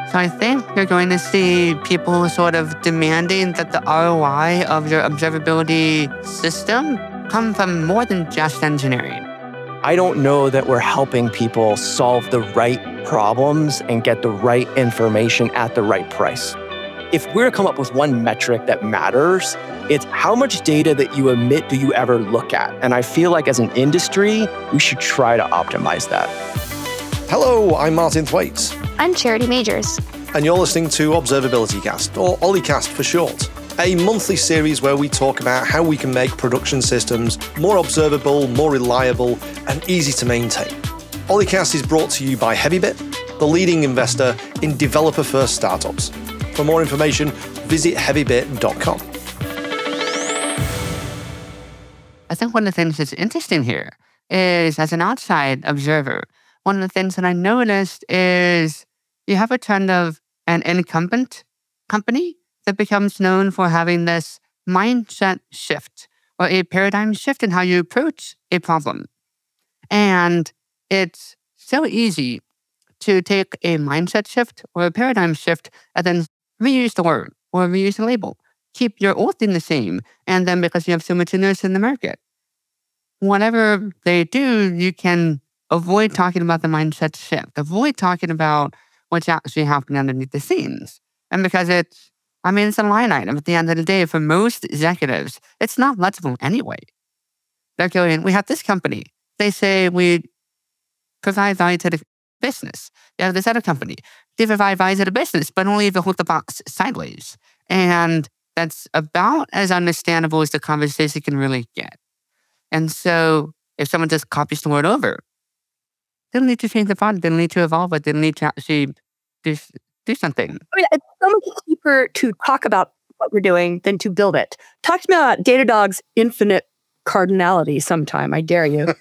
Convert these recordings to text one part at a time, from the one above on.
So I think you're going to see people sort of demanding that the ROI of your observability system come from more than just engineering. I don't know that we're helping people solve the right problems and get the right information at the right price. If we're to come up with one metric that matters, it's how much data that you emit do you ever look at? And I feel like as an industry, we should try to optimize that. Hello, I'm Martin Thwaites. I'm Charity Majors. And you're listening to Observability Cast, or Olicast for short, a monthly series where we talk about how we can make production systems more observable, more reliable, and easy to maintain. Olicast is brought to you by Heavybit, the leading investor in developer-first startups. For more information, visit heavybit.com. I think one of the things that's interesting here is, as an outside observer, one of the things that I noticed is you have a trend of an incumbent company that becomes known for having this mindset shift or a paradigm shift in how you approach a problem. And it's so easy to take a mindset shift or a paradigm shift and then reuse the word or reuse the label. Keep your old thing the same. And then because you have so much inertia in the market, whatever they do, you can avoid talking about the mindset shift, avoid talking about what's actually happening underneath the scenes. And because it's a line item at the end of the day for most executives, it's not legible anyway. They're going, we have this company. They say we provide value to the business. You have this other company. They provide value to the business, but only if you hold the box sideways. And that's about as understandable as the conversation can really get. And so if someone just copies the word over, they don't need to change the product. They don't need to evolve it. They don't need to actually do something. It's so much cheaper to talk about what we're doing than to build it. Talk to me about Datadog's infinite cardinality sometime. I dare you.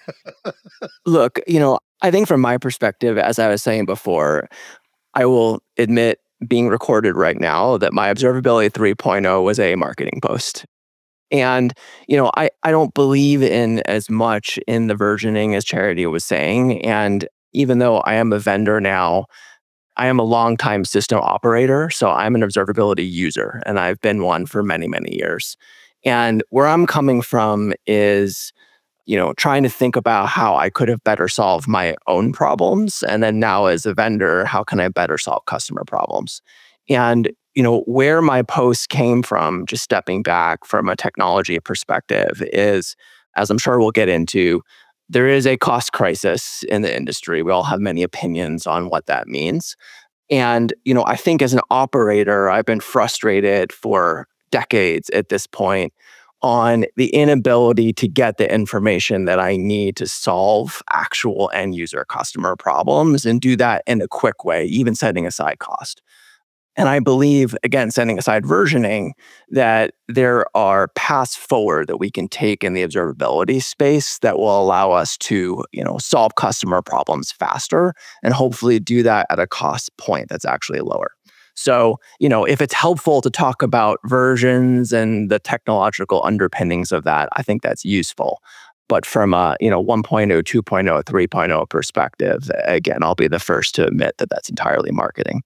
Look, I think from my perspective, as I was saying before, I will admit, being recorded right now, that my Observability 3.0 was a marketing post. And, I don't believe in as much in the versioning as Charity was saying. And even though I am a vendor now, I am a longtime system operator. So I'm an observability user, and I've been one for many, many years. And where I'm coming from is, trying to think about how I could have better solved my own problems. And then now as a vendor, how can I better solve customer problems? And where my post came from, just stepping back from a technology perspective, is, as I'm sure we'll get into, there is a cost crisis in the industry. We all have many opinions on what that means. And, I think as an operator, I've been frustrated for decades at this point on the inability to get the information that I need to solve actual end user customer problems and do that in a quick way, even setting aside cost. And I believe, again, setting aside versioning, that there are paths forward that we can take in the observability space that will allow us to, solve customer problems faster and hopefully do that at a cost point that's actually lower. So, if it's helpful to talk about versions and the technological underpinnings of that, I think that's useful. But from a 1.0, 2.0, 3.0 perspective, again, I'll be the first to admit that that's entirely marketing.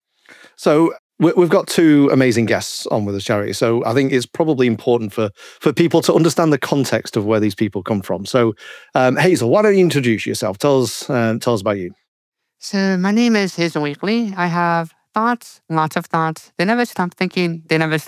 So we've got two amazing guests on with us, Charity. So I think it's probably important for people to understand the context of where these people come from. So Hazel, why don't you introduce yourself? Tell us about you. So my name is Hazel Weekly. I have thoughts, lots of thoughts. They never stop thinking.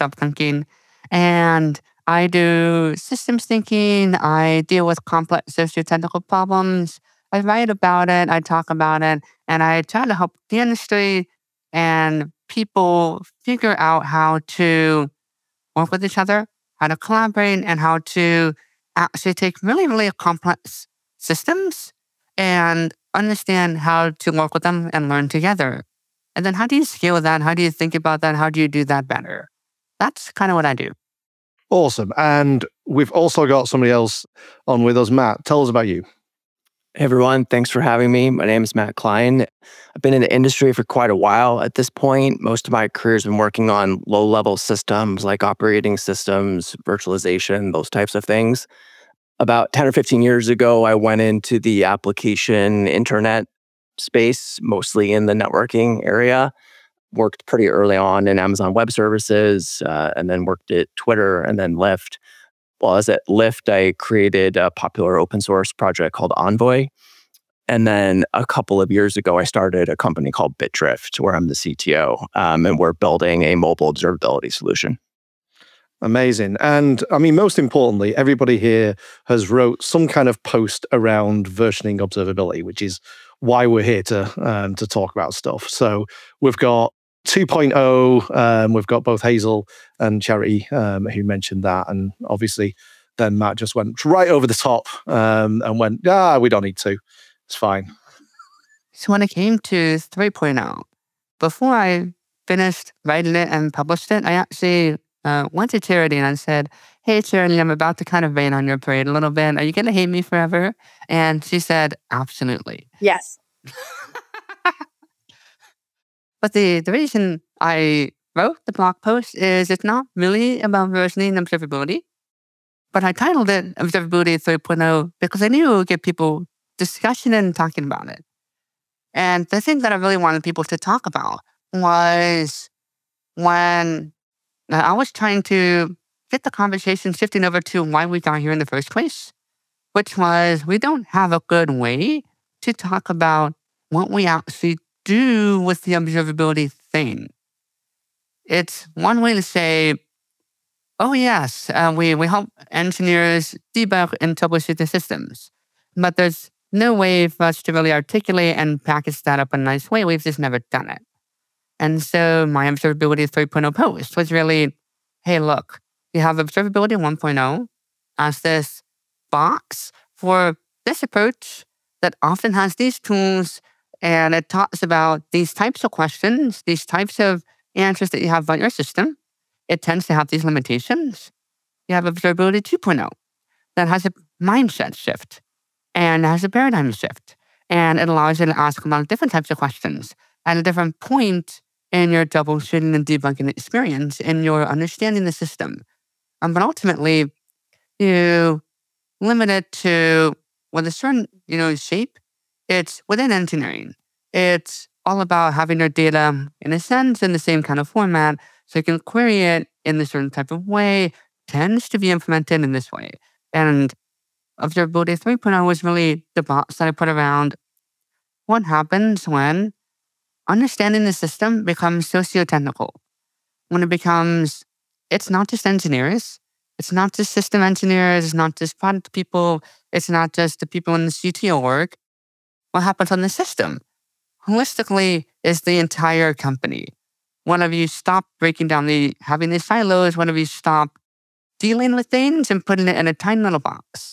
And I do systems thinking. I deal with complex socio-technical problems. I write about it. I talk about it. And I try to help the industry and people figure out how to work with each other, how to collaborate, and how to actually take really, really complex systems and understand how to work with them and learn together. And then how do you scale that? How do you think about that? How do you do that better? That's kind of what I do. Awesome. And we've also got somebody else on with us. Matt, tell us about you. Hey everyone, thanks for having me. My name is Matt Klein. I've been in the industry for quite a while at this point. Most of my career has been working on low-level systems like operating systems, virtualization, those types of things. About 10 or 15 years ago, I went into the application internet space, mostly in the networking area. worked pretty early on in Amazon Web Services, and then worked at Twitter and then Lyft. While I was at Lyft, I created a popular open source project called Envoy. And then a couple of years ago, I started a company called Bitdrift, where I'm the CTO, and we're building a mobile observability solution. Amazing. And I mean, most importantly, everybody here has wrote some kind of post around versioning observability, which is why we're here to talk about stuff. So we've got 2.0, we've got both Hazel and Charity who mentioned that. And obviously, then Matt just went right over the top and went, we don't need to. It's fine. So when it came to 3.0, before I finished writing it and published it, I actually went to Charity and I said, "Hey, Charity, I'm about to kind of rain on your parade a little bit. Are you going to hate me forever?" And she said, "Absolutely." Yes. But the reason I wrote the blog post is it's not really about versioning observability, but I titled it Observability 3.0 because I knew it would get people discussion and talking about it. And the thing that I really wanted people to talk about was when I was trying to get the conversation shifting over to why we got here in the first place, which was we don't have a good way to talk about what we actually do with the observability thing. It's one way to say, oh yes, we help engineers debug and troubleshoot the systems. But there's no way for us to really articulate and package that up in a nice way. We've just never done it. And so my Observability 3.0 post was really, hey, look, you have Observability 1.0 as this box for this approach that often has these tools, and it talks about these types of questions, these types of answers that you have about your system. It tends to have these limitations. You have Observability 2.0 that has a mindset shift and has a paradigm shift. And it allows you to ask a lot of different types of questions at a different point in your troubleshooting and debugging experience and your understanding the system. But ultimately, you limit it to with a certain shape. It's within engineering. It's all about having your data, in a sense, in the same kind of format, so you can query it in a certain type of way, tends to be implemented in this way. And Observability 3.0 was really the box that I put around what happens when understanding the system becomes socio-technical. When it becomes, it's not just engineers, it's not just system engineers, it's not just product people, it's not just the people in the CTO org. What happens on the system? Holistically, is the entire company. Whenever you stop breaking down having these silos, whenever you stop dealing with things and putting it in a tiny little box.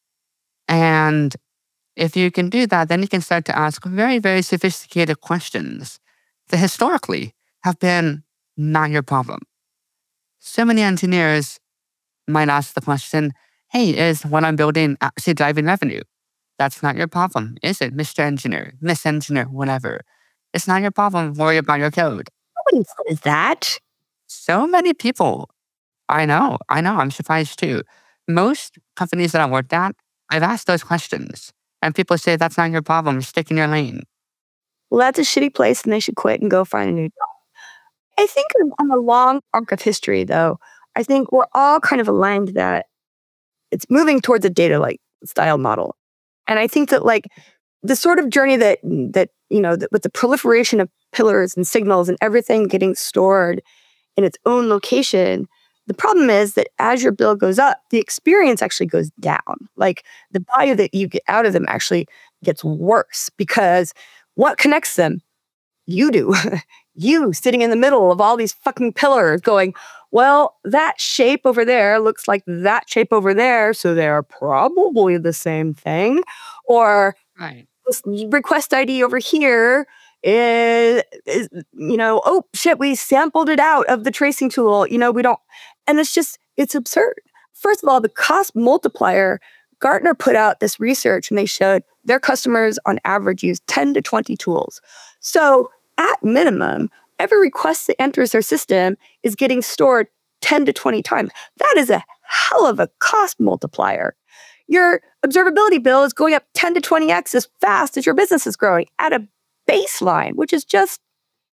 And if you can do that, then you can start to ask very, very sophisticated questions that historically have been not your problem. So many engineers might ask the question, hey, is what I'm building actually driving revenue? That's not your problem, is it, Mr. Engineer, Miss Engineer, whatever? It's not your problem. Worry about your code. Nobody says that. So many people. I know. I'm surprised too. Most companies that I worked at, I've asked those questions. And people say, that's not your problem. Stick in your lane. Well, that's a shitty place and they should quit and go find a new job. I think on the long arc of history, though, I think we're all kind of aligned that it's moving towards a data-like style model. And I think that the sort of journey that with the proliferation of pillars and signals and everything getting stored in its own location, the problem is that as your bill goes up, the experience actually goes down. Like the value that you get out of them actually gets worse because what connects them? You do. You sitting in the middle of all these fucking pillars going, well, that shape over there looks like that shape over there, so they're probably the same thing. Or right. This request ID over here is oh shit, we sampled it out of the tracing tool. We don't, and it's absurd. First of all, the cost multiplier, Gartner put out this research and they showed their customers on average use 10 to 20 tools. So at minimum, every request that enters their system is getting stored 10 to 20 times. That is a hell of a cost multiplier. Your observability bill is going up 10 to 20x as fast as your business is growing at a baseline, which is just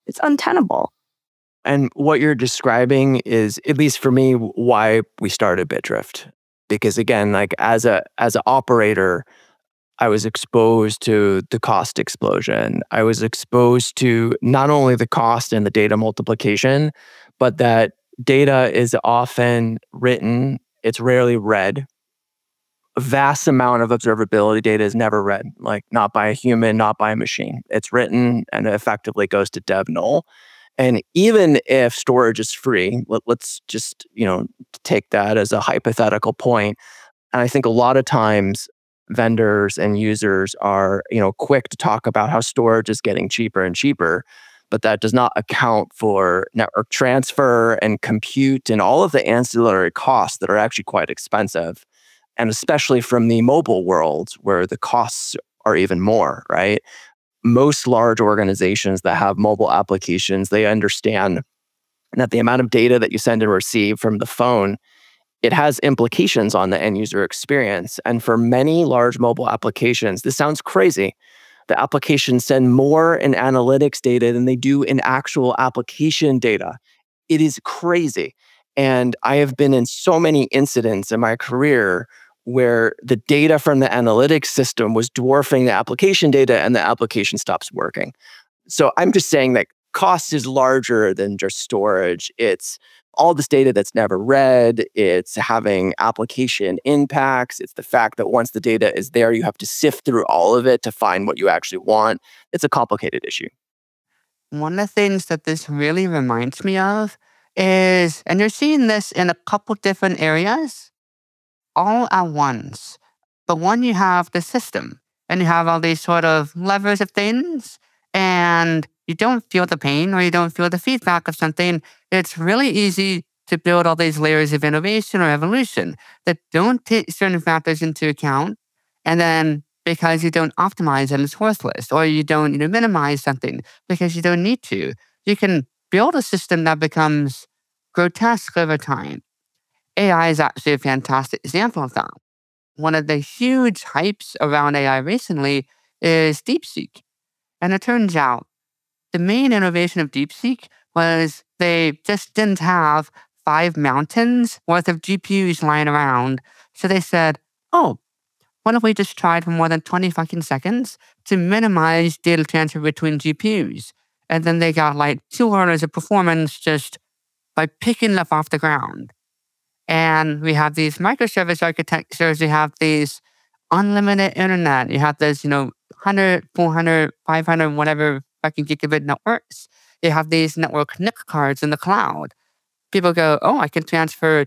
It's untenable. And what you're describing is, at least for me, why we started Bitdrift. Because again, like as an operator, I was exposed to the cost explosion. I was exposed to not only the cost and the data multiplication, but that data is often written, it's rarely read. A vast amount of observability data is never read, like not by a human, not by a machine. It's written and it effectively goes to dev null. And even if storage is free, let's just, take that as a hypothetical point. And I think a lot of times vendors and users are, quick to talk about how storage is getting cheaper and cheaper, but that does not account for network transfer and compute and all of the ancillary costs that are actually quite expensive. And especially from the mobile world where the costs are even more, right? Most large organizations that have mobile applications, they understand that the amount of data that you send and receive from the phone, it has implications on the end user experience. And for many large mobile applications, this sounds crazy. The applications send more in analytics data than they do in actual application data. It is crazy. And I have been in so many incidents in my career where the data from the analytics system was dwarfing the application data and the application stops working. So I'm just saying that cost is larger than just storage. It's all this data that's never read. It's having application impacts. It's the fact that once the data is there, you have to sift through all of it to find what you actually want. It's a complicated issue. One of the things that this really reminds me of is, and you're seeing this in a couple different areas, all at once. But one, you have the system, and you have all these sort of levers of things, and you don't feel the pain or you don't feel the feedback of something. It's really easy to build all these layers of innovation or evolution that don't take certain factors into account. And then because you don't optimize it, it's worthless. Or you don't minimize something because you don't need to. You can build a system that becomes grotesque over time. AI is actually a fantastic example of that. One of the huge hypes around AI recently is DeepSeek. And it turns out the main innovation of DeepSeek was they just didn't have 5 mountains worth of GPUs lying around. So they said, oh, what if we just tried for more than 20 fucking seconds to minimize data transfer between GPUs? And then they got like 2 orders of performance just by picking it up off the ground. And we have these microservice architectures. We have these unlimited internet. You have this, 100, 400, 500, whatever fucking gigabit networks. You have these network NIC cards in the cloud. People go, oh, I can transfer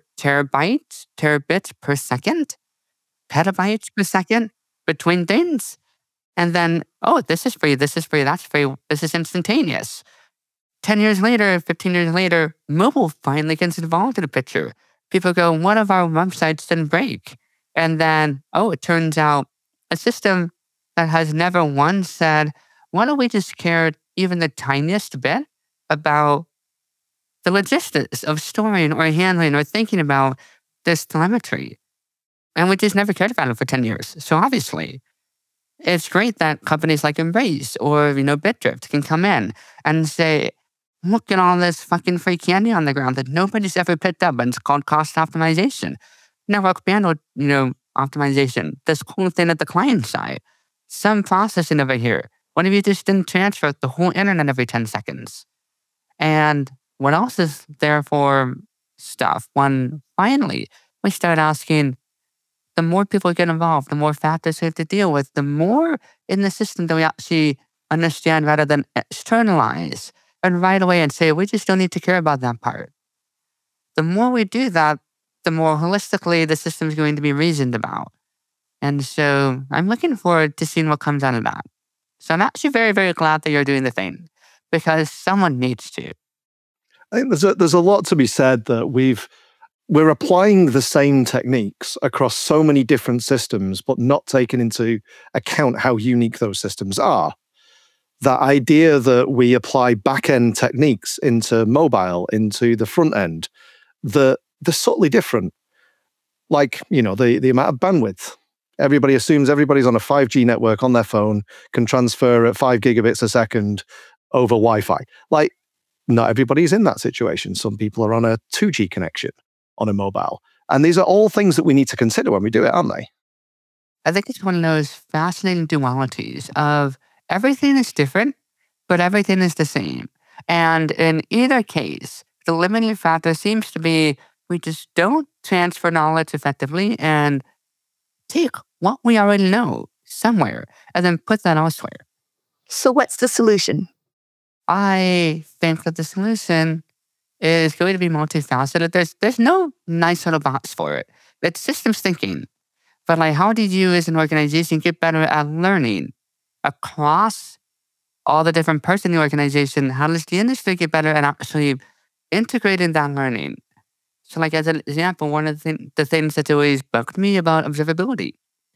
terabits per second, petabytes per second between things. And then, oh, this is free, that's free, this is instantaneous. 10 years later, 15 years later, mobile finally gets involved in the picture. People go, one of our websites didn't break. And then, oh, it turns out a system that has never once said, why don't we just care even the tiniest bit about the logistics of storing or handling or thinking about this telemetry? And we just never cared about it for 10 years. So obviously, it's great that companies like Embrace or, Bitdrift can come in and say, look at all this fucking free candy on the ground that nobody's ever picked up, and it's called cost optimization. Network bandwidth, optimization. This cool thing at the client side. Some processing over here. What if you just didn't transfer the whole internet every 10 seconds? And what else is there for stuff? When finally we start asking, the more people get involved, the more factors we have to deal with, the more in the system that we actually understand rather than externalize. And right away and say, we just don't need to care about that part. The more we do that, the more holistically the system is going to be reasoned about. And so I'm looking forward to seeing what comes out of that. So I'm actually very, very glad that you're doing the thing, because someone needs to. I think there's a lot to be said that we're applying the same techniques across so many different systems, but not taking into account how unique those systems are. That idea that we apply back-end techniques into mobile, into the front end, that they're subtly different. Like, the amount of bandwidth. Everybody assumes everybody's on a 5G network on their phone, can transfer at 5 gigabits a second, over Wi-Fi. Like, not everybody's in that situation. Some people are on a 2G connection on a mobile. And these are all things that we need to consider when we do it, aren't they? I think it's one of those fascinating dualities of everything is different, but everything is the same. And in either case, the limiting factor seems to be we just don't transfer knowledge effectively and take what we already know somewhere and then put that elsewhere. So what's the solution? I think that the solution is going to be multifaceted. There's no nice little box for it. It's systems thinking. But like, how do you as an organization get better at learning across all the different parts in the organization? How does the industry get better at actually integrating that learning? So like as an example, one of the things that's always bugged me about observability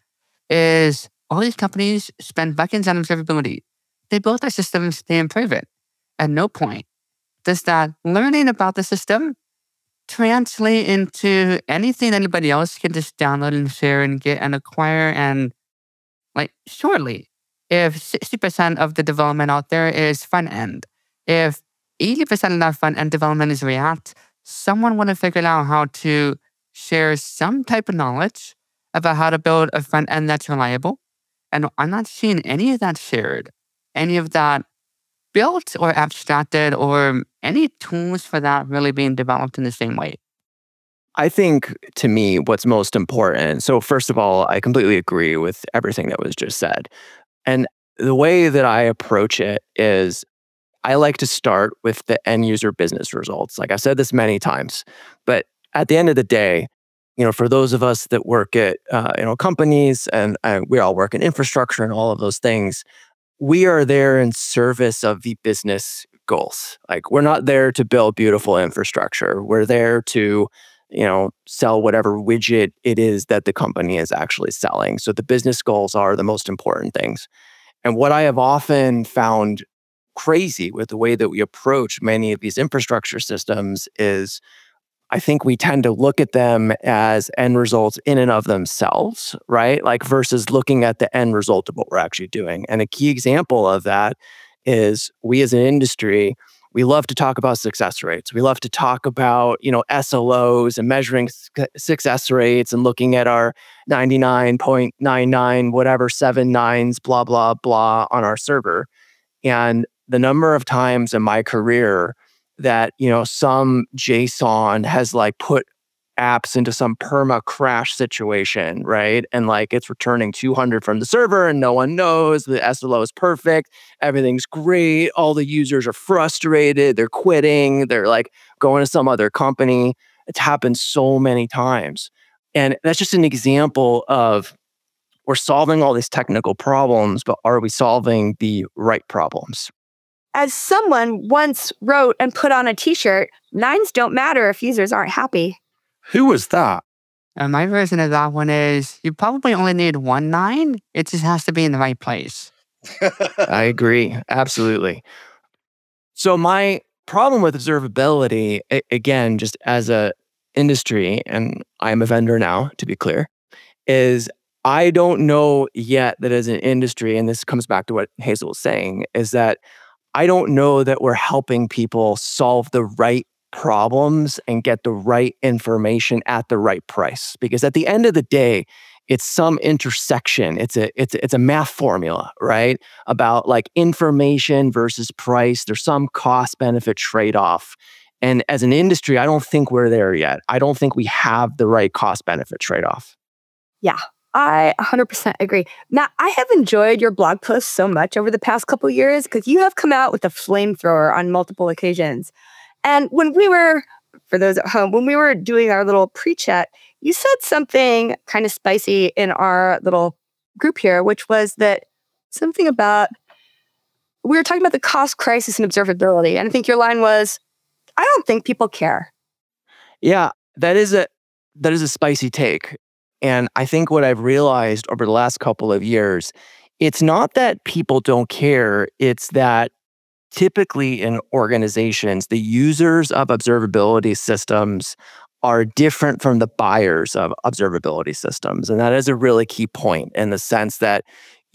is all these companies spend buckets on observability. They build their systems, they improve it. At no point does that learning about the system translate into anything anybody else can just download and share and get and acquire. And like, surely, if 60% of the development out there is front end, if 80% of that front end development is React, someone would have figured out how to share some type of knowledge about how to build a front end that's reliable. And I'm not seeing any of that shared, any of that built or abstracted, or any tools for that really being developed in the same way. I think, to me, what's most important, so first of all, I completely agree with everything that was just said. And the way that I approach it is I like to start with the end user business results. Like I've said this many times, but at the end of the day, for those of us that work at companies and we all work in infrastructure and all of those things, we are there in service of the business goals. Like, we're not there to build beautiful infrastructure. We're there to, sell whatever widget it is that the company is actually selling. So the business goals are the most important things. And what I have often found crazy with the way that we approach many of these infrastructure systems is I think we tend to look at them as end results in and of themselves, right? Like versus looking at the end result of what we're actually doing. And a key example of that is we as an industry, we love to talk about success rates. We love to talk about, SLOs and measuring success rates and looking at our 99.99, whatever, 7 nines, blah, blah, blah on our server. And the number of times in my career that, some JSON has like put apps into some perma crash situation, right? And like it's returning 200 from the server and no one knows, the SLO is perfect, everything's great, all the users are frustrated, they're quitting, they're like going to some other company. It's happened so many times. And that's just an example of we're solving all these technical problems, but are we solving the right problems? As someone once wrote and put on a t-shirt, nines don't matter if users aren't happy. Who was that? My version of that one is you probably only need 1 9. It just has to be in the right place. I agree. Absolutely. So my problem with observability, again, just as a industry, and I'm a vendor now, to be clear, is I don't know yet that as an industry, and this comes back to what Hazel was saying, is that I don't know that we're helping people solve the right problems and get the right information at the right price. Because at the end of the day, it's some intersection. It's a math formula, right? About like information versus price. There's some cost benefit trade-off. And as an industry, I don't think we're there yet. I don't think we have the right cost benefit trade-off. Yeah. I 100% agree. Matt, I have enjoyed your blog posts so much over the past couple of years because you have come out with a flamethrower on multiple occasions. And when we were, for those at home, when we were doing our little pre-chat, you said something kind of spicy in our little group here, which was that something about, we were talking about the cost crisis and observability. And I think your line was, I don't think people care. Yeah, that is a spicy take. And I think what I've realized over the last couple of years, it's not that people don't care, it's that typically in organizations, the users of observability systems are different from the buyers of observability systems. And that is a really key point in the sense that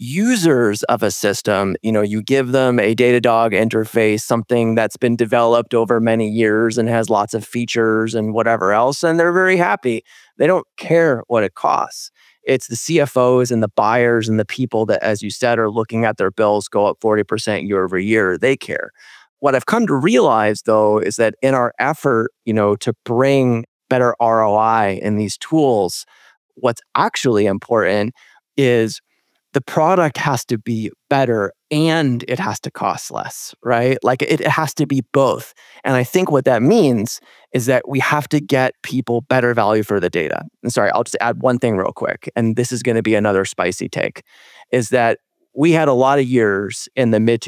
users of a system, you give them a Datadog interface, something that's been developed over many years and has lots of features and whatever else, and they're very happy. They don't care what it costs. It's the CFOs and the buyers and the people that, as you said, are looking at their bills go up 40% year over year. They care. What I've come to realize, though, is that in our effort, to bring better ROI in these tools, what's actually important is the product has to be better and it has to cost less, right? Like it has to be both. And I think what that means is that we have to get people better value for the data. And sorry, I'll just add one thing real quick. And this is going to be another spicy take, is that we had a lot of years in the mid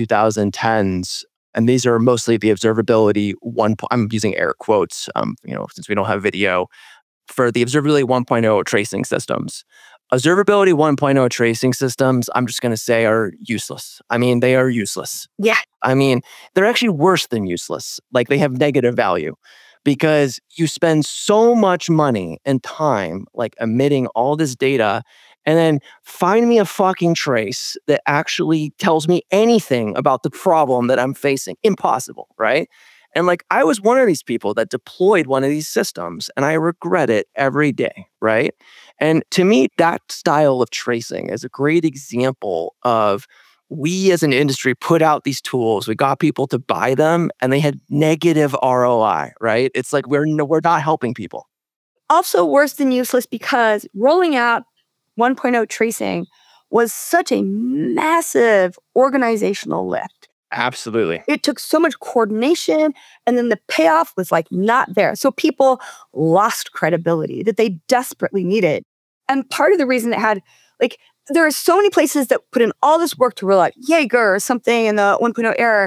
2010s, and these are mostly the observability I'm using air quotes, since we don't have video, for the observability 1.0 tracing systems. Observability 1.0 tracing systems, I'm just going to say, are useless. I mean, they are useless. Yeah. I mean, they're actually worse than useless. Like, they have negative value because you spend so much money and time, like, emitting all this data, and then find me a fucking trace that actually tells me anything about the problem that I'm facing. Impossible, right? And like, I was one of these people that deployed one of these systems, and I regret it every day, right? And to me, that style of tracing is a great example of we as an industry put out these tools, we got people to buy them, and they had negative ROI, right? It's like we're not helping people. Also worse than useless because rolling out 1.0 tracing was such a massive organizational lift. Absolutely. It took so much coordination, and then the payoff was like not there. So people lost credibility that they desperately needed. And part of the reason it had, like, there are so many places that put in all this work to roll out Jaeger or something in the 1.0 era.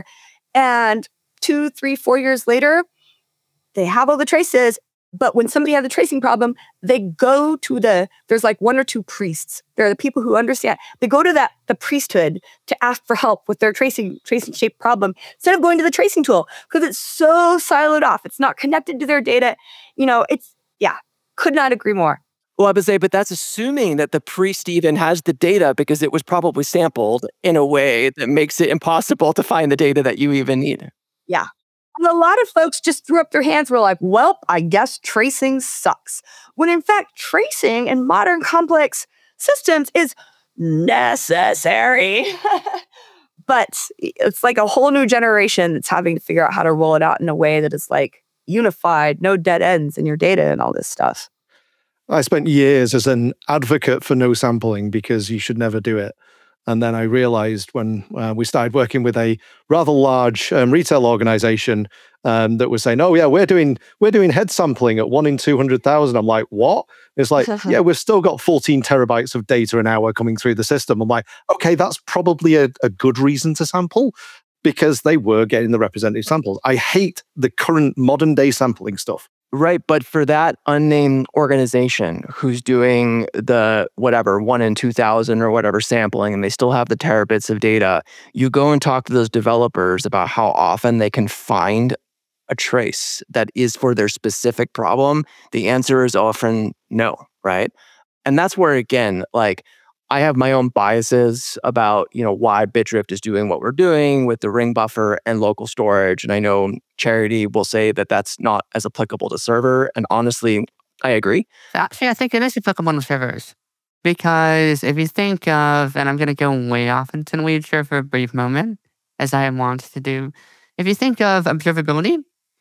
And 2, 3, 4 years later, they have all the traces. But when somebody had the tracing problem, they go to there's like 1 or 2 priests. There are the people who understand. They go to the priesthood to ask for help with their tracing shape problem instead of going to the tracing tool because it's so siloed off. It's not connected to their data. Could not agree more. Well, I would say, but that's assuming that the priest even has the data because it was probably sampled in a way that makes it impossible to find the data that you even need. Yeah. And a lot of folks just threw up their hands and were like, well, I guess tracing sucks. When in fact, tracing in modern complex systems is necessary. But it's like a whole new generation that's having to figure out how to roll it out in a way that is like unified, no dead ends in your data and all this stuff. I spent years as an advocate for no sampling because you should never do it. And then I realized when we started working with a rather large retail organization that was saying, "Oh yeah, we're doing head sampling at 1 in 200,000." I'm like, "What?" It's like, "Yeah, we've still got 14 terabytes of data an hour coming through the system." I'm like, "Okay, that's probably a good reason to sample," because they were getting the representative samples. I hate the current modern day sampling stuff. Right. But for that unnamed organization who's doing the 1 in 2,000 or whatever sampling, and they still have the terabits of data, you go and talk to those developers about how often they can find a trace that is for their specific problem. The answer is often no, right? And that's where, again, like, I have my own biases about, why Bitdrift is doing what we're doing with the ring buffer and local storage. And I know Charity will say that that's not as applicable to server. And honestly, I agree. Actually, I think it is applicable to servers. Because if you think of, and I'm going to go way off into the weeds here for a brief moment, as I want to do. If you think of observability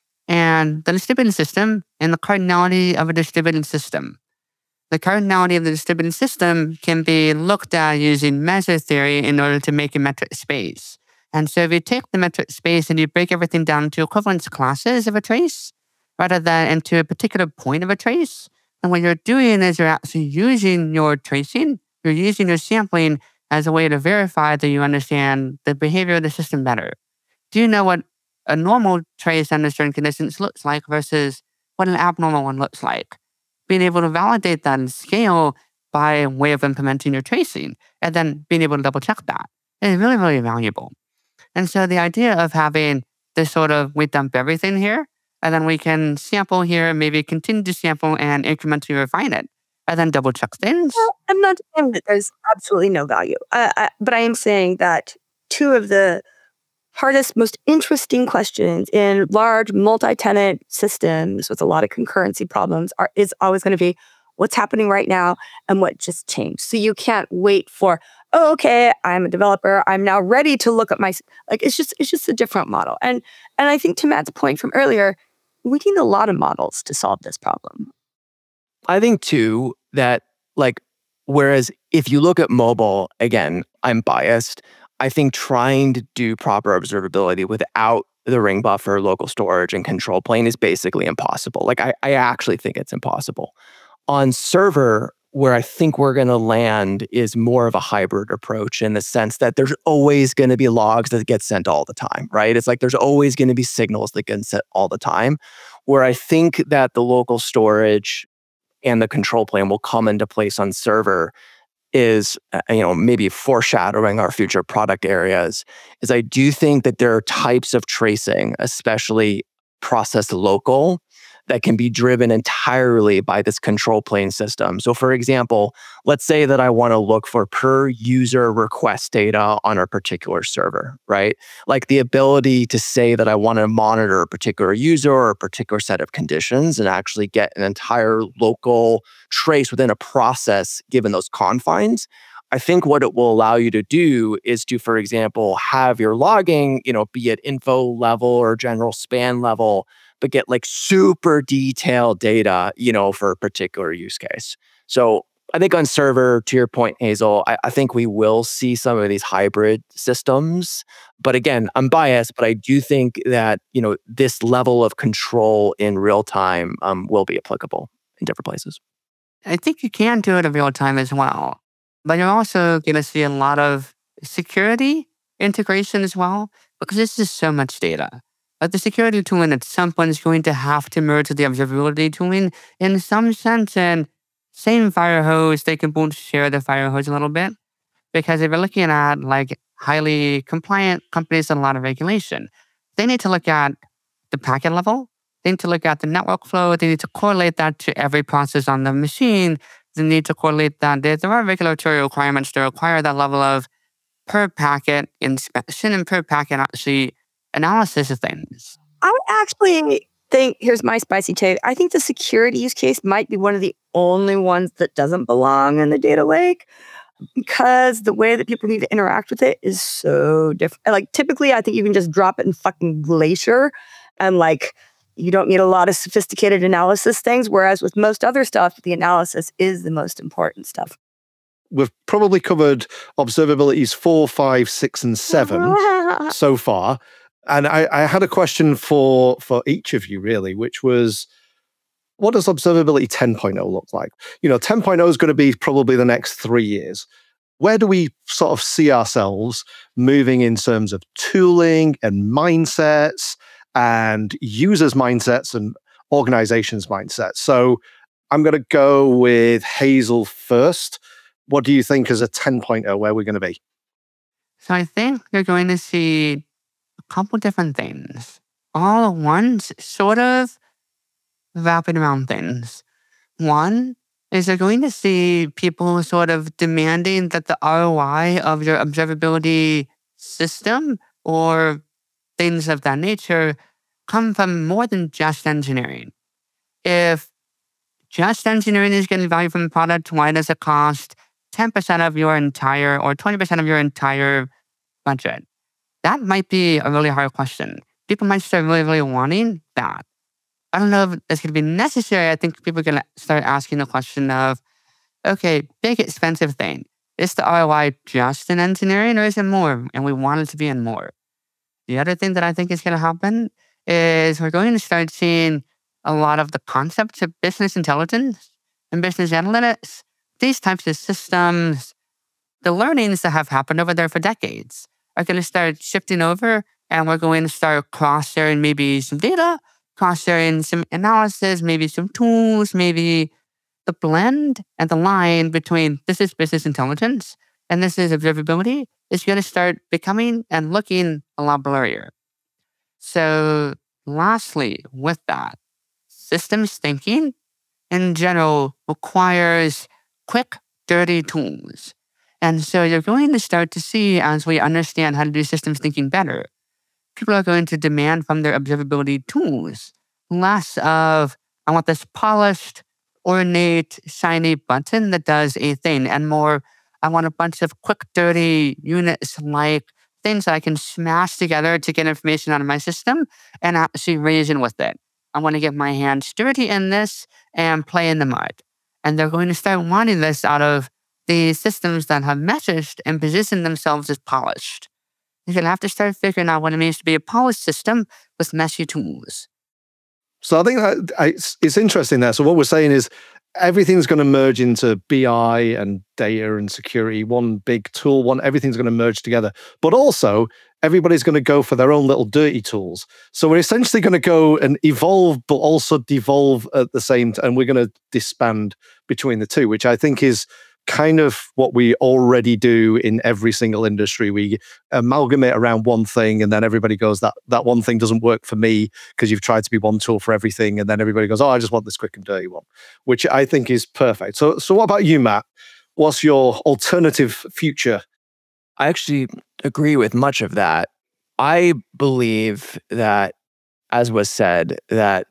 and the distributed system and the cardinality of a distributed system, the cardinality of the distributed system can be looked at using measure theory in order to make a metric space. And so if you take the metric space and you break everything down to equivalence classes of a trace, rather than into a particular point of a trace, then what you're doing is you're actually using your tracing, you're using your sampling as a way to verify that you understand the behavior of the system better. Do you know what a normal trace under certain conditions looks like versus what an abnormal one looks like? Being able to validate that and scale by way of implementing your tracing and then being able to double check that is really, really valuable. And so the idea of having this sort of, we dump everything here and then we can sample here, maybe continue to sample and incrementally refine it. and then double check things. Well, I'm not saying that there's absolutely no value, but I am saying that two of the hardest, most interesting questions in large multi-tenant systems with a lot of concurrency problems is always going to be what's happening right now and what just changed. So you can't wait for, oh, okay, I'm a developer. I'm now ready to look at it's just a different model. And I think to Matt's point from earlier, we need a lot of models to solve this problem. I think too that whereas if you look at mobile, again, I'm biased. I think trying to do proper observability without the ring buffer, local storage, and control plane is basically impossible. I actually think it's impossible. On server, where I think we're going to land is more of a hybrid approach in the sense that there's always going to be logs that get sent all the time, right? It's like there's always going to be signals that get sent all the time, where I think that the local storage and the control plane will come into place on server is, maybe foreshadowing our future product areas, is I do think that there are types of tracing, especially process local, that can be driven entirely by this control plane system. So for example, let's say that I want to look for per user request data on a particular server, right? Like the ability to say that I want to monitor a particular user or a particular set of conditions and actually get an entire local trace within a process given those confines. I think what it will allow you to do is to, for example, have your logging, be at info level or general span level, but get super detailed data, for a particular use case. So I think on server, to your point, Hazel, I think we will see some of these hybrid systems. But again, I'm biased, but I do think that, this level of control in real time will be applicable in different places. I think you can do it in real time as well. But you're also going to see a lot of security integration as well, because this is so much data. But the security tooling at some point is going to have to merge with the observability tooling in some sense. And same fire hose, they can both share the fire hose a little bit. Because if you're looking at highly compliant companies and a lot of regulation, they need to look at the packet level. They need to look at the network flow. They need to correlate that to every process on the machine. They need to correlate that. There are regulatory requirements to require that level of per packet inspection and per packet actually analysis of things. I would actually think, here's my spicy take, I think the security use case might be one of the only ones that doesn't belong in the data lake, because the way that people need to interact with it is so different. Typically, I think you can just drop it in fucking Glacier and you don't need a lot of sophisticated analysis things, whereas with most other stuff, the analysis is the most important stuff. We've probably covered observabilities 4, 5, 6, and 7 so far. And I had a question for each of you, really, which was, what does observability 10.0 look like? 10.0 is going to be probably the next 3 years. Where do we sort of see ourselves moving in terms of tooling and mindsets and users' mindsets and organizations' mindsets? So I'm going to go with Hazel first. What do you think is a 10.0 where we're going to be? So I think you're going to see a couple different things all at once, sort of wrapping around things. One is you're going to see people sort of demanding that the ROI of your observability system or things of that nature come from more than just engineering. If just engineering is getting value from the product, why does it cost 10% of your entire or 20% of your entire budget? That might be a really hard question. People might start really, really wanting that. I don't know if it's going to be necessary. I think people are going to start asking the question of, okay, big expensive thing. Is the ROI just in engineering or is it more? And we want it to be in more. The other thing that I think is going to happen is we're going to start seeing a lot of the concepts of business intelligence and business analytics. These types of systems, the learnings that have happened over there for decades are going to start shifting over, and we're going to start cross-sharing maybe some data, cross-sharing some analysis, maybe some tools, maybe the blend and the line between this is business intelligence and this is observability is going to start becoming and looking a lot blurrier. So lastly, with that, systems thinking in general requires quick, dirty tools. And so you're going to start to see, as we understand how to do systems thinking better, people are going to demand from their observability tools less of, I want this polished, ornate, shiny button that does a thing, and more, I want a bunch of quick, dirty units like things that I can smash together to get information out of my system and actually reason with it. I want to get my hands dirty in this and play in the mud. And they're going to start wanting this out of the systems that have messaged and positioned themselves as polished. You're going to have to start figuring out what it means to be a polished system with messy tools. So I think that it's interesting there. So what we're saying is everything's going to merge into BI and data and security, one big tool, everything's going to merge together. But also, everybody's going to go for their own little dirty tools. So we're essentially going to go and evolve, but also devolve at the same time. And we're going to disband between the two, which I think is kind of what we already do in every single industry. We amalgamate around one thing, and then everybody goes, that one thing doesn't work for me because you've tried to be one tool for everything. And then everybody goes, oh, I just want this quick and dirty one, which I think is perfect. So what about you, Matt? What's your alternative future? I actually agree with much of that. I believe that, as was said, that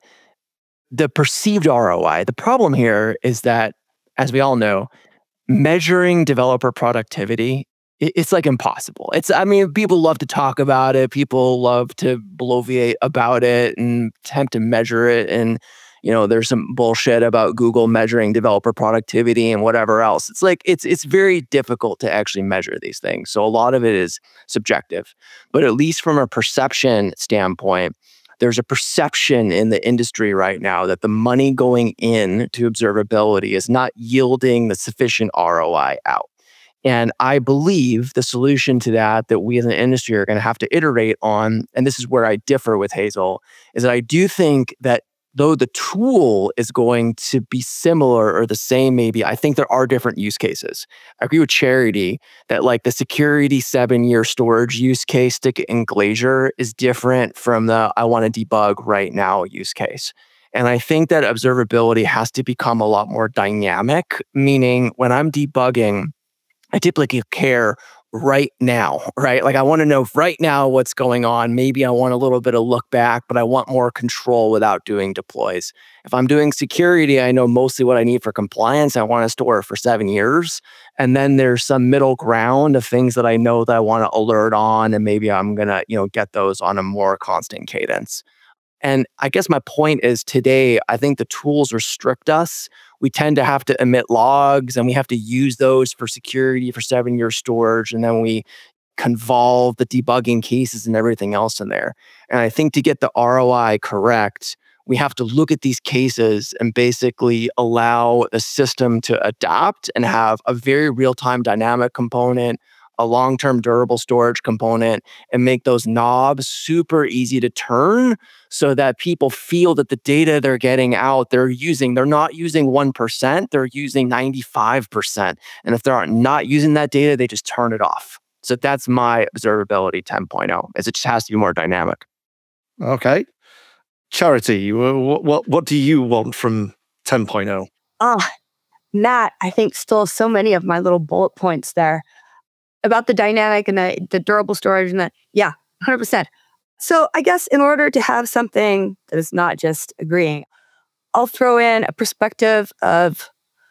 the perceived ROI, the problem here is that, as we all know, measuring developer productivity, it's like impossible. People love to talk about it. People love to bloviate about it and attempt to measure it. And, there's some bullshit about Google measuring developer productivity and whatever else. It's like, it's very difficult to actually measure these things. So a lot of it is subjective. But at least from a perception standpoint, there's a perception in the industry right now that the money going in to observability is not yielding the sufficient ROI out. And I believe the solution to that we as an industry are going to have to iterate on, and this is where I differ with Hazel, is that I do think that though the tool is going to be similar or the same, maybe, I think there are different use cases. I agree with Charity that like the security 7-year storage use case in Glacier is different from the I want to debug right now use case. And I think that observability has to become a lot more dynamic, meaning when I'm debugging, I typically care right now, right? Like I want to know right now what's going on. Maybe I want a little bit of look back, but I want more control without doing deploys. If I'm doing security, I know mostly what I need for compliance. I want to store it for 7 years. And then there's some middle ground of things that I know that I want to alert on. And maybe I'm going to, get those on a more constant cadence. And I guess my point is today, I think the tools restrict us. We tend to have to emit logs and we have to use those for security for 7-year storage. And then we convolve the debugging cases and everything else in there. And I think to get the ROI correct, we have to look at these cases and basically allow the system to adapt and have a very real-time dynamic component, a long-term durable storage component, and make those knobs super easy to turn so that people feel that the data they're getting out, they're not using 1%, they're using 95%. And if they're not using that data, they just turn it off. So that's my observability 10.0, is it just has to be more dynamic. Okay. Charity, what do you want from 10.0? Matt, I think stole so many of my little bullet points there about the dynamic and the durable storage and 100%. So I guess in order to have something that is not just agreeing, I'll throw in a perspective of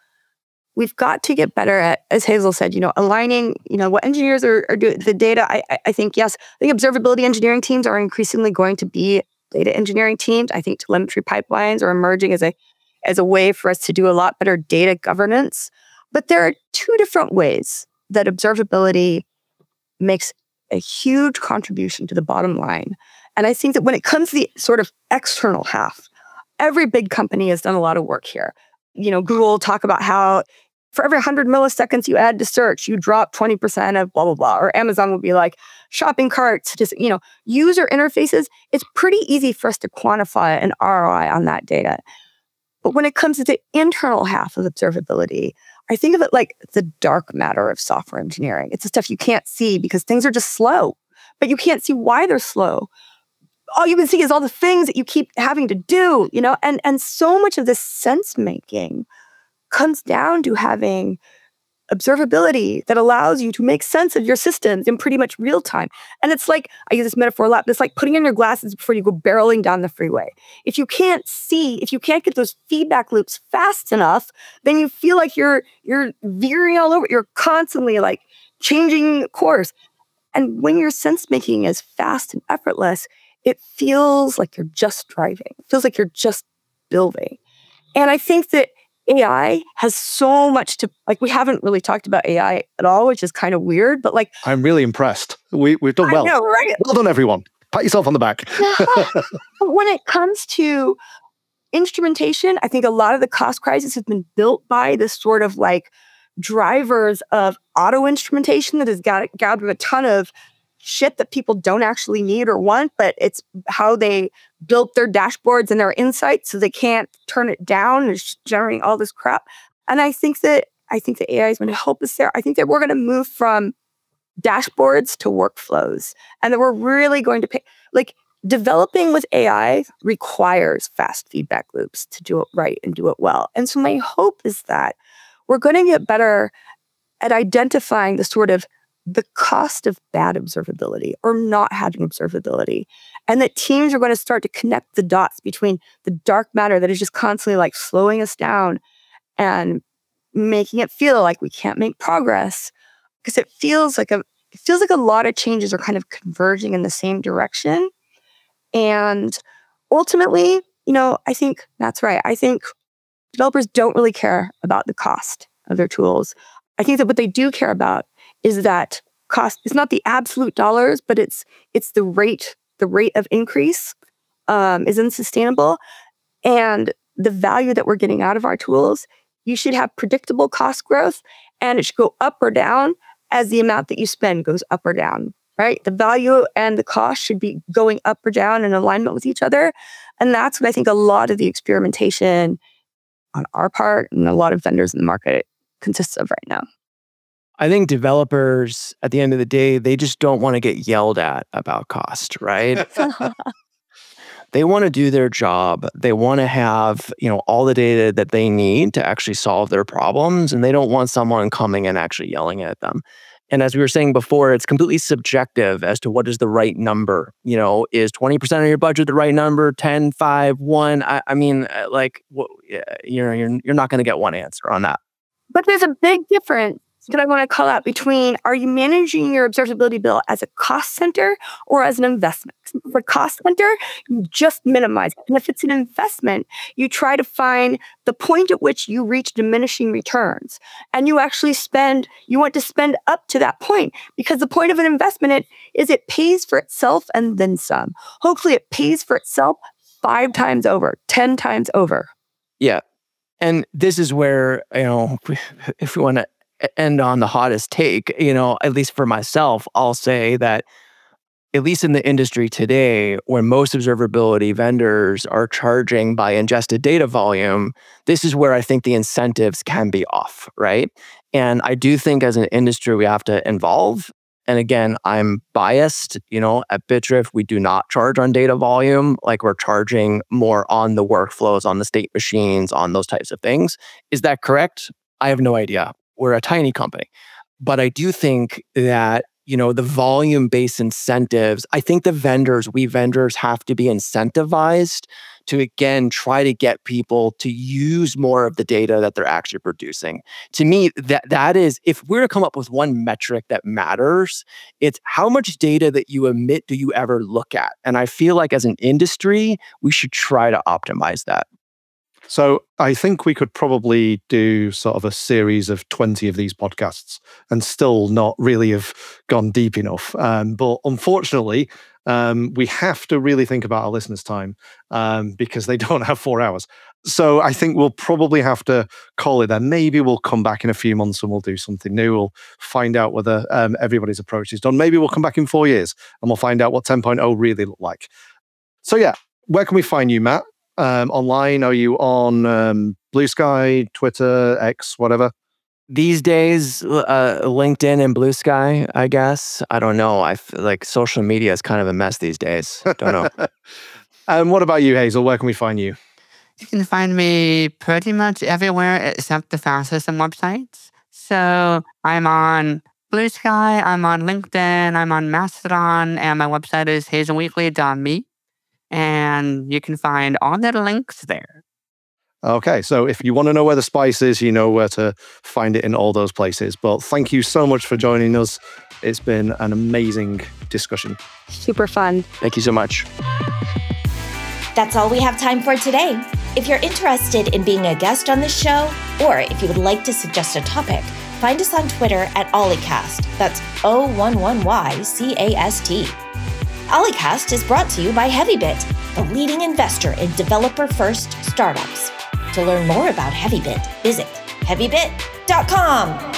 we've got to get better at, as Hazel said, aligning, what engineers are doing, the data. I think, yes, I think observability engineering teams are increasingly going to be data engineering teams. I think telemetry pipelines are emerging as a way for us to do a lot better data governance. But there are two different ways that observability makes a huge contribution to the bottom line. And I think that when it comes to the sort of external half, every big company has done a lot of work here. Google will talk about how for every 100 milliseconds you add to search, you drop 20% of blah, blah, blah. Or Amazon will be like shopping carts, just, user interfaces. It's pretty easy for us to quantify an ROI on that data. But when it comes to the internal half of observability, I think of it like the dark matter of software engineering. It's the stuff you can't see because things are just slow, but you can't see why they're slow. all you can see is all the things that you keep having to do, and so much of this sense making comes down to having observability that allows you to make sense of your systems in pretty much real time. And it's like, I use this metaphor a lot, but it's like putting on your glasses before you go barreling down the freeway. If you can't get those feedback loops fast enough, then you feel like you're veering all over. You're constantly like changing course. And when your sense making is fast and effortless, it feels like you're just driving. It feels like you're just building. And I think that AI has so much to, like, we haven't really talked about AI at all, which is kind of weird, but like, I'm really impressed. We've done well. I know, right? Well done, everyone. Pat yourself on the back. When it comes to instrumentation, I think a lot of the cost crisis has been built by this sort of like drivers of auto instrumentation that has gathered a ton of shit that people don't actually need or want, but it's how they built their dashboards and their insights, so they can't turn it down. It's generating all this crap. And I think that AI is going to help us there. I think that we're going to move from dashboards to workflows, and that we're really going to developing with AI requires fast feedback loops to do it right and do it well. And so my hope is that we're going to get better at identifying the cost of bad observability or not having observability. And that teams are going to start to connect the dots between the dark matter that is just constantly like slowing us down and making it feel like we can't make progress. Because it feels like a lot of changes are kind of converging in the same direction. And ultimately, I think that's right. I think developers don't really care about the cost of their tools. I think that what they do care about is that cost is not the absolute dollars, but it's the rate of increase is unsustainable. And the value that we're getting out of our tools, you should have predictable cost growth, and it should go up or down as the amount that you spend goes up or down, right? The value and the cost should be going up or down in alignment with each other. And that's what I think a lot of the experimentation on our part and a lot of vendors in the market consists of right now. I think developers, at the end of the day, they just don't want to get yelled at about cost, right? They want to do their job. They want to have, all the data that they need to actually solve their problems, and they don't want someone coming and actually yelling at them. And as we were saying before, it's completely subjective as to what is the right number. Is 20% of your budget the right number? 10, 5, 1? You're not going to get one answer on that. But there's a big difference that I want to call out between, are you managing your observability bill as a cost center or as an investment? For cost center, you just minimize it. And if it's an investment, you try to find the point at which you reach diminishing returns. And you actually you want to spend up to that point, because the point of an investment is it pays for itself and then some. Hopefully it pays for itself 5 times over, 10 times over. Yeah. And this is where, if we want to end on the hottest take, at least for myself, I'll say that at least in the industry today, when most observability vendors are charging by ingested data volume, this is where I think the incentives can be off, right? And I do think as an industry, we have to evolve. And again, I'm biased, at Bitdrift, we do not charge on data volume. Like, we're charging more on the workflows, on the state machines, on those types of things. Is that correct? I have no idea. We're a tiny company. But I do think that, the volume-based incentives, I think we vendors have to be incentivized to, again, try to get people to use more of the data that they're actually producing. To me, that is, if we're to come up with one metric that matters, it's how much data that you emit do you ever look at? And I feel like as an industry, we should try to optimize that. So I think we could probably do sort of a series of 20 of these podcasts and still not really have gone deep enough. But unfortunately, we have to really think about our listeners' time because they don't have 4 hours. So I think we'll probably have to call it there. Maybe we'll come back in a few months and we'll do something new. We'll find out whether everybody's approach is done. Maybe we'll come back in 4 years and we'll find out what 10.0 really looked like. So yeah, where can we find you, Matt? Online? Are you on Blue Sky, Twitter, X, whatever? These days, LinkedIn and Blue Sky, I guess. I don't know. I feel like social media is kind of a mess these days. Don't know. And what about you, Hazel? Where can we find you? You can find me pretty much everywhere except the file system websites. So I'm on Blue Sky, I'm on LinkedIn, I'm on Mastodon, and my website is hazelweekly.me. And you can find all the links there. Okay, so if you want to know where the spice is, you know where to find it in all those places. But thank you so much for joining us. It's been an amazing discussion. Super fun. Thank you so much. That's all we have time for today. If you're interested in being a guest on the show, or if you would like to suggest a topic, find us on Twitter at Olliecast. That's O11YCAST. Olliecast is brought to you by Heavybit, the leading investor in developer-first startups. To learn more about Heavybit, visit heavybit.com.